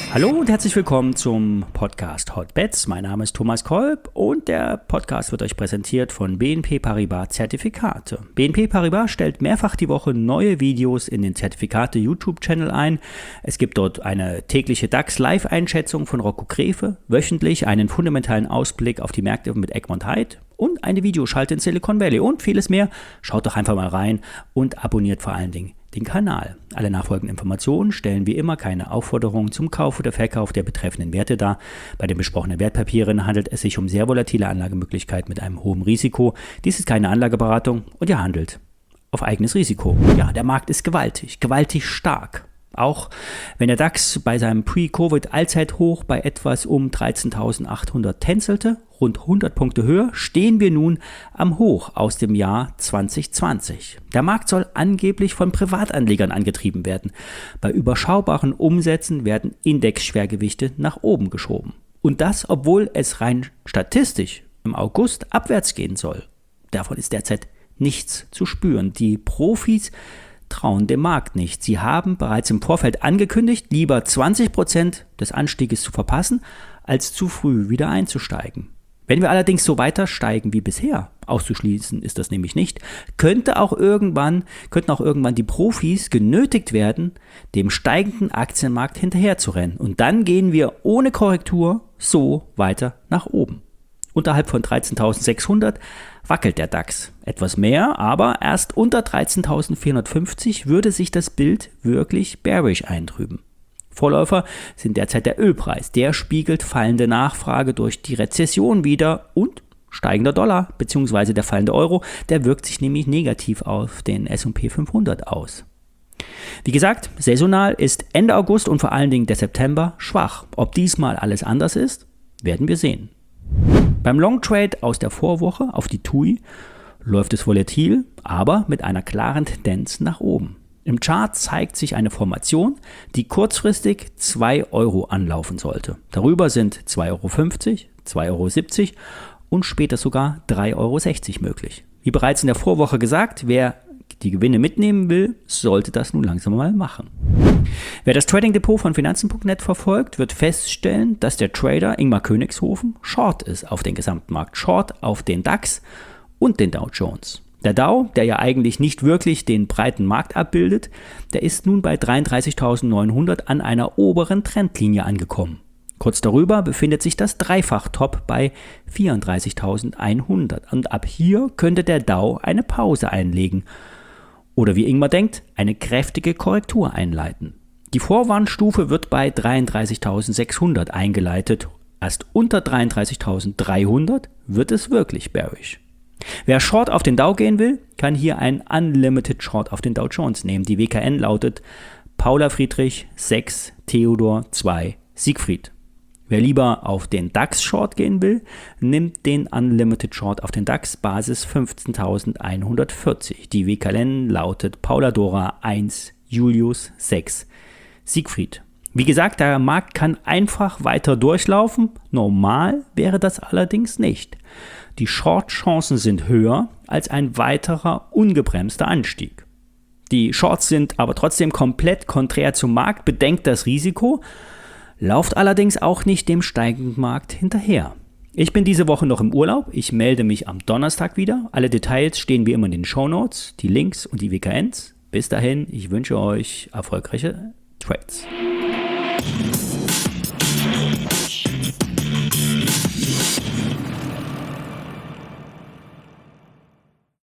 Hallo und herzlich willkommen zum Podcast Hotbets. Mein Name ist Thomas Kolb und der Podcast wird euch präsentiert von BNP Paribas Zertifikate. BNP Paribas stellt mehrfach die Woche neue Videos in den Zertifikate YouTube-Channel ein. Es gibt dort eine tägliche DAX-Live-Einschätzung von Rocco Krefe, wöchentlich einen fundamentalen Ausblick auf die Märkte mit Egmont Heid und eine Videoschalte in Silicon Valley und vieles mehr. Schaut doch einfach mal rein und abonniert vor allen Dingen den Kanal. Alle nachfolgenden Informationen stellen wie immer keine Aufforderung zum Kauf oder Verkauf der betreffenden Werte dar. Bei den besprochenen Wertpapieren handelt es sich um sehr volatile Anlagemöglichkeiten mit einem hohen Risiko. Dies ist keine Anlageberatung und ihr handelt auf eigenes Risiko. Ja, der Markt ist gewaltig stark. Auch wenn der DAX bei seinem Pre-Covid-Allzeithoch bei etwas um 13.800 tänzelte, rund 100 Punkte höher, stehen wir nun am Hoch aus dem Jahr 2020. Der Markt soll angeblich von Privatanlegern angetrieben werden. Bei überschaubaren Umsätzen werden Indexschwergewichte nach oben geschoben. Und das, obwohl es rein statistisch im August abwärts gehen soll. Davon ist derzeit nichts zu spüren. Die Profis trauen dem Markt nicht. Sie haben bereits im Vorfeld angekündigt, lieber 20% des Anstieges zu verpassen, als zu früh wieder einzusteigen. Wenn wir allerdings so weiter steigen wie bisher, auszuschließen ist das nämlich nicht, könnten auch irgendwann die Profis genötigt werden, dem steigenden Aktienmarkt hinterherzurennen. Und dann gehen wir ohne Korrektur so weiter nach oben. Unterhalb von 13.600 wackelt der DAX. Etwas mehr, aber erst unter 13.450 würde sich das Bild wirklich bearish eintrüben. Vorläufer sind derzeit der Ölpreis. Der spiegelt fallende Nachfrage durch die Rezession wider und steigender Dollar bzw. der fallende Euro. Der wirkt sich nämlich negativ auf den S&P 500 aus. Wie gesagt, saisonal ist Ende August und vor allen Dingen der September schwach. Ob diesmal alles anders ist, werden wir sehen. Beim Long Trade aus der Vorwoche auf die TUI läuft es volatil, aber mit einer klaren Tendenz nach oben. Im Chart zeigt sich eine Formation, die kurzfristig 2 Euro anlaufen sollte. Darüber sind 2,50 Euro, 2,70 Euro und später sogar 3,60 Euro möglich. Wie bereits in der Vorwoche gesagt, wer die Gewinne mitnehmen will, sollte das nun langsam mal machen. Wer das Trading Depot von Finanzen.net verfolgt, wird feststellen, dass der Trader Ingmar Königshofen Short ist auf den Gesamtmarkt, Short auf den DAX und den Dow Jones. Der Dow, der ja eigentlich nicht wirklich den breiten Markt abbildet, der ist nun bei 33.900 an einer oberen Trendlinie angekommen. Kurz darüber befindet sich das Dreifach-Top bei 34.100 und ab hier könnte der Dow eine Pause einlegen oder wie Ingmar denkt, eine kräftige Korrektur einleiten. Die Vorwarnstufe wird bei 33.600 eingeleitet. Erst unter 33.300 wird es wirklich bearish. Wer Short auf den Dow gehen will, kann hier ein Unlimited Short auf den Dow Jones nehmen. Die WKN lautet Paula Friedrich 6 Theodor 2 Siegfried. Wer lieber auf den DAX Short gehen will, nimmt den Unlimited Short auf den DAX Basis 15.140. Die WKN lautet Paula Dora 1 Julius 6 Siegfried. Wie gesagt, der Markt kann einfach weiter durchlaufen. Normal wäre das allerdings nicht. Die Short-Chancen sind höher als ein weiterer ungebremster Anstieg. Die Shorts sind aber trotzdem komplett konträr zum Markt, bedenkt das Risiko, lauft allerdings auch nicht dem steigenden Markt hinterher. Ich bin diese Woche noch im Urlaub, ich melde mich am Donnerstag wieder. Alle Details stehen wie immer in den Shownotes, die Links und die WKNs. Bis dahin, ich wünsche euch erfolgreiche Trades.